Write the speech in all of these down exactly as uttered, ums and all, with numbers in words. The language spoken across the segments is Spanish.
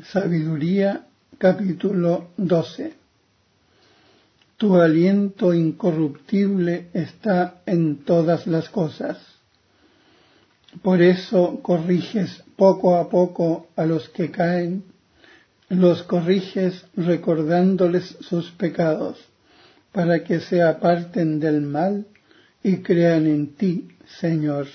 Sabiduría, capítulo doce. Tu aliento incorruptible está en todas las cosas. Por eso corriges poco a poco a los que caen, los corriges recordándoles sus pecados, para que se aparten del mal y crean en ti, Señor.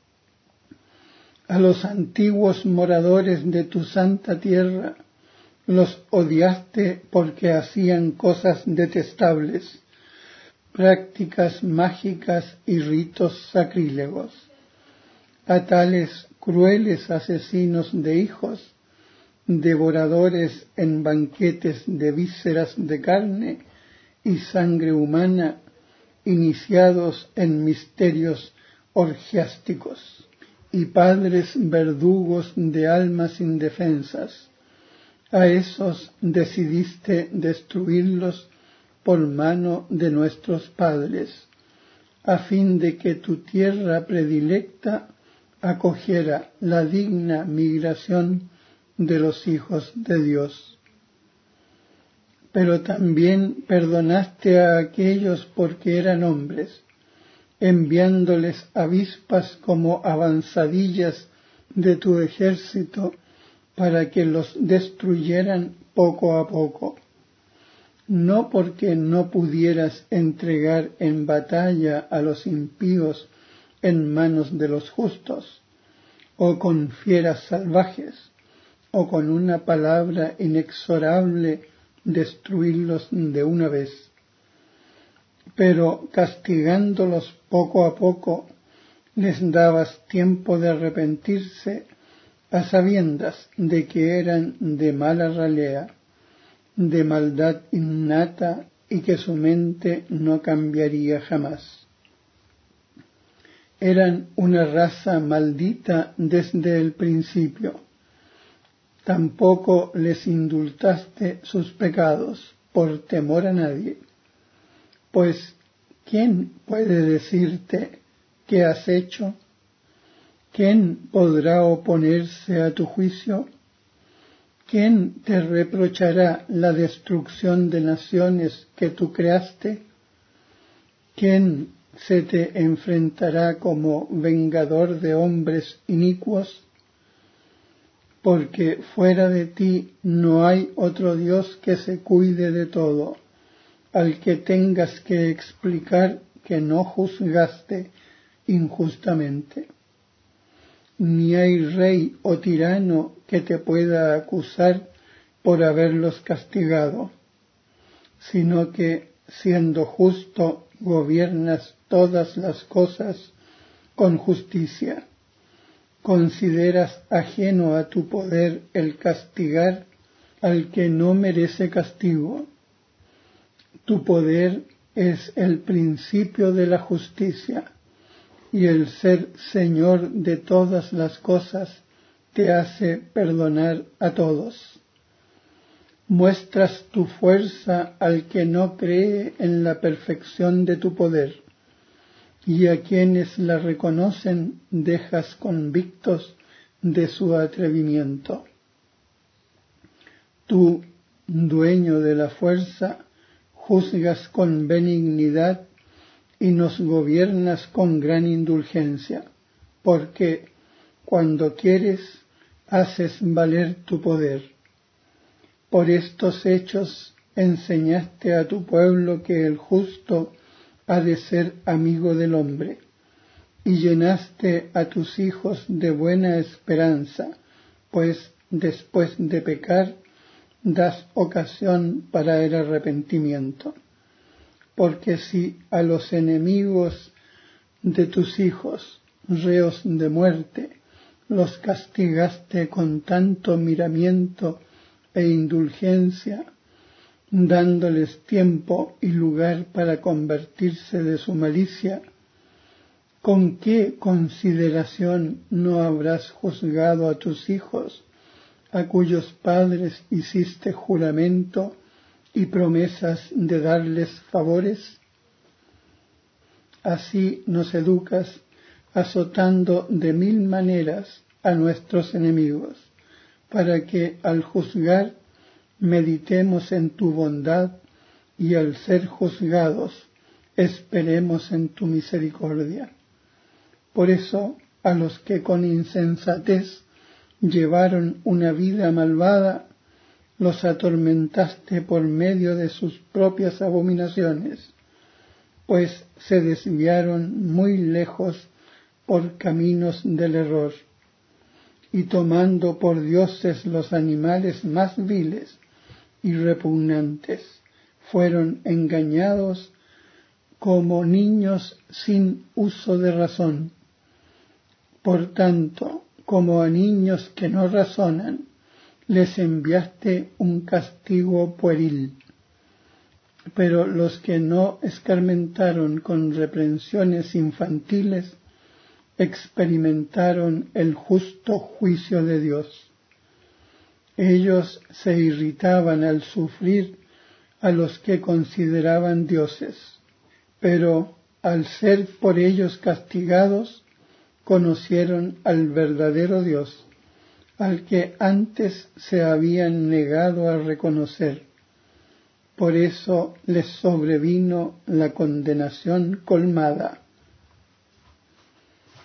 A los antiguos moradores de tu santa tierra los odiaste porque hacían cosas detestables, prácticas mágicas y ritos sacrílegos. A tales crueles asesinos de hijos, devoradores en banquetes de vísceras de carne y sangre humana, iniciados en misterios orgiásticos, y padres verdugos de almas indefensas. A esos decidiste destruirlos por mano de nuestros padres, a fin de que tu tierra predilecta acogiera la digna migración de los hijos de Dios. Pero también perdonaste a aquellos porque eran hombres, enviándoles avispas como avanzadillas de tu ejército para que los destruyeran poco a poco, no porque no pudieras entregar en batalla a los impíos en manos de los justos, o con fieras salvajes, o con una palabra inexorable destruirlos de una vez, pero castigándolos poco a poco les dabas tiempo de arrepentirse a sabiendas de que eran de mala ralea, de maldad innata y que su mente no cambiaría jamás. Eran una raza maldita desde el principio. Tampoco les indultaste sus pecados por temor a nadie. Pues, ¿quién puede decirte qué has hecho? ¿Quién podrá oponerse a tu juicio? ¿Quién te reprochará la destrucción de naciones que tú creaste? ¿Quién se te enfrentará como vengador de hombres inicuos? Porque fuera de ti no hay otro Dios que se cuide de todo, al que tengas que explicar que no juzgaste injustamente. Ni hay rey o tirano que te pueda acusar por haberlos castigado, sino que, siendo justo, gobiernas todas las cosas con justicia. Consideras ajeno a tu poder el castigar al que no merece castigo. Tu poder es el principio de la justicia, y el ser Señor de todas las cosas te hace perdonar a todos. Muestras tu fuerza al que no cree en la perfección de tu poder, y a quienes la reconocen dejas convictos de su atrevimiento. Tú, dueño de la fuerza, juzgas con benignidad y nos gobiernas con gran indulgencia, porque cuando quieres haces valer tu poder. Por estos hechos enseñaste a tu pueblo que el justo ha de ser amigo del hombre, y llenaste a tus hijos de buena esperanza, pues después de pecar das ocasión para el arrepentimiento. Porque si a los enemigos de tus hijos, reos de muerte, los castigaste con tanto miramiento e indulgencia, dándoles tiempo y lugar para convertirse de su malicia, ¿con qué consideración no habrás juzgado a tus hijos, a cuyos padres hiciste juramento y promesas de darles favores? Así nos educas, azotando de mil maneras a nuestros enemigos, para que al juzgar meditemos en tu bondad y al ser juzgados esperemos en tu misericordia. Por eso, a los que con insensatez llevaron una vida malvada, los atormentaste por medio de sus propias abominaciones, pues se desviaron muy lejos por caminos del error, y tomando por dioses los animales más viles y repugnantes, fueron engañados como niños sin uso de razón. Por tanto, como a niños que no razonan, les enviaste un castigo pueril. Pero los que no escarmentaron con reprensiones infantiles, experimentaron el justo juicio de Dios. Ellos se irritaban al sufrir a los que consideraban dioses, pero al ser por ellos castigados, conocieron al verdadero Dios, al que antes se habían negado a reconocer. Por eso les sobrevino la condenación colmada.